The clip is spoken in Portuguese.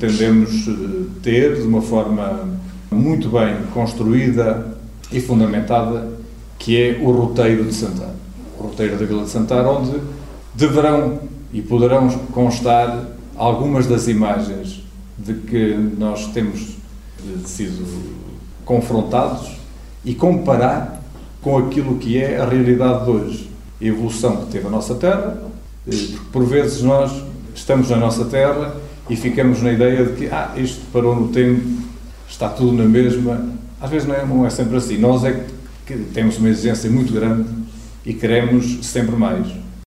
pretendemos ter de uma forma muito bem construída e fundamentada, que é o roteiro de Santana. O roteiro da Vila de Santana, onde deverão e poderão constar algumas das imagens de que nós temos sido confrontados e comparar com aquilo que é a realidade de hoje, a evolução que teve a nossa terra, porque por vezes nós estamos na nossa terra e ficamos na ideia de que isto parou no tempo, está tudo na mesma. Às vezes não é sempre assim. Nós é que temos uma exigência muito grande e queremos sempre mais.